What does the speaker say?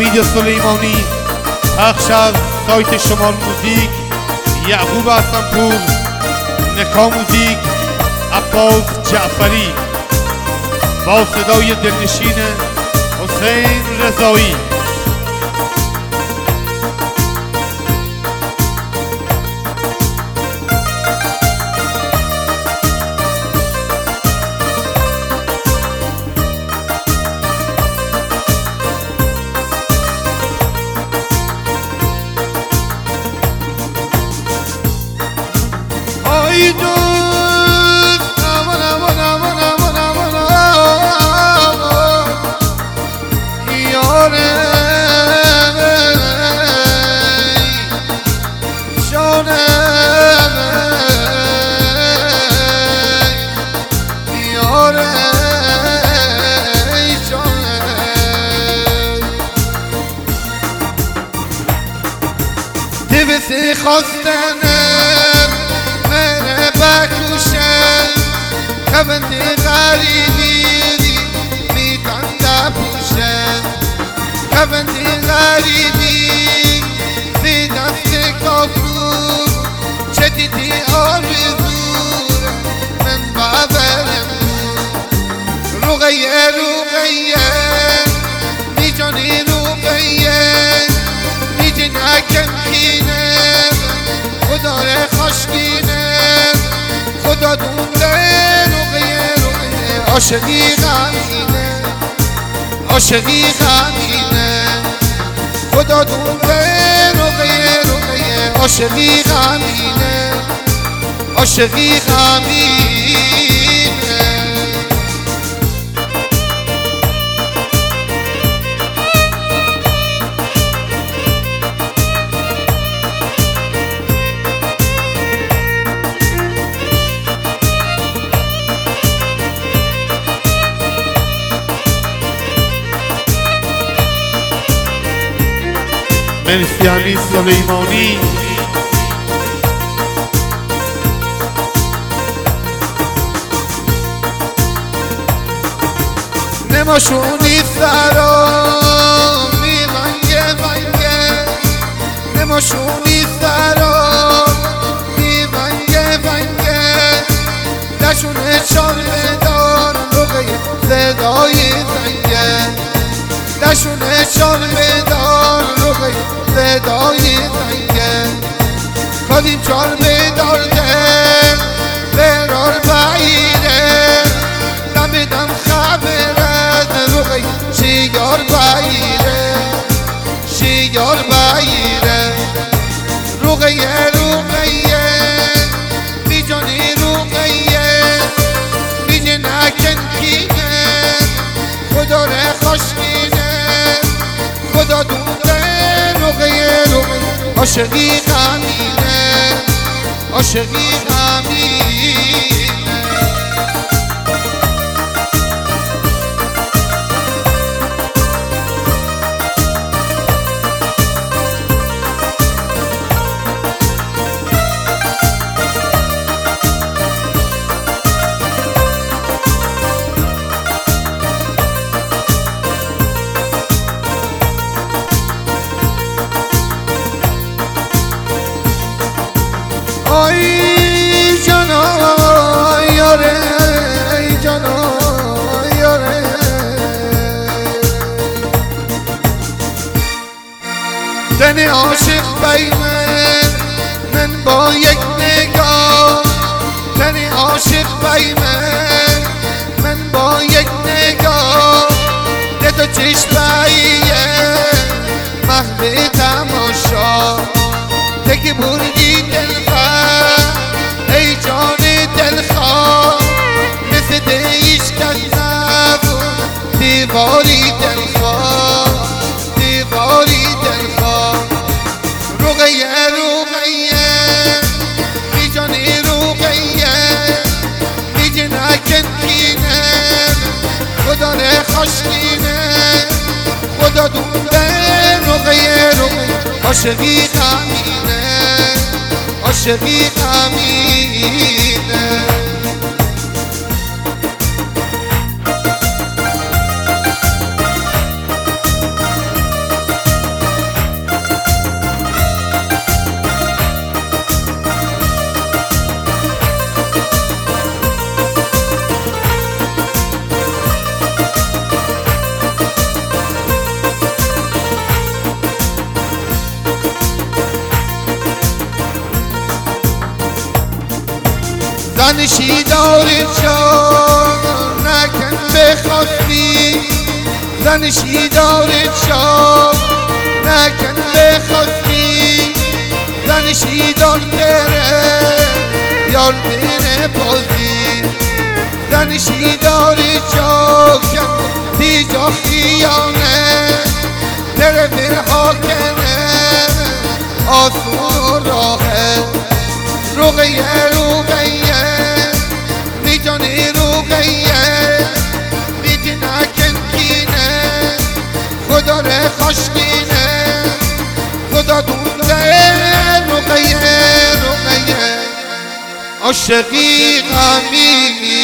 حمید سلیمانی، پخش از سایت شمال موزیک. یعقوب حسن‌پور، نکا موزیک. عباس جعفری با صدای دلنشین حسین رضایی. دوستی خواستنم منه بکوشم، خبندی غریبی میتن دپوشم، خبندی غریبی زی دست کافرو چه دیدی آرزور من ببرم رقیه رقیه میجانی رقیه میجی نکن خینم خدا ره خشکینم خدا دونده رقیه رقیه عاشقی غمینه عاشقی غمینه خدا دونده رقیه رقیه عاشقی غمینه عاشقی غمینه. مرسی حمید سلیمانی. نماشونی سرا میونگه ونگه نماشونی سرا میونگه ونگه دشونه چار بدار رقیه صدای زنگه دشونه چار بدار رقیه صدای زنگه کدیم چار بدار ده برار بعیره نمیدم خبرت رقیه شیار بعیره شیار بعیره رقیه رقیه میجانی رقیه میجه نکن کینه خدا ره خشکینه خدا دونده رقیه رقیه عاشقی غمینه عاشقی غمینه. آی جانا یاره ای جانا یاره تنی عاشق بی من با یک نگاه تنی عاشق بی من با یک نگاه ده تو چشماییه محو تماشا تکی بردی دلخواه ای جان دلخواه مثل دیش کن نبود دیواری دلخواه دیواری دلخواه رقیه رقیه میجانی رقیه میجه نکن کینه خدا ره خشکینه خدا دونده رقیه رقیه عاشقی غمینه عاشقی غمینه. زنشی داری جان نکن بخواستی زنشی داری جان نکن بخواستی زنشی دار داره یار بینه بازی زنشی داری جان دیجا خیانه دره بیر حاکنه آسون راهه روغیه میدانی روغیه میدی نکن کینه خدا ره خشکینه خدا دونده روغیه عاشقی غمی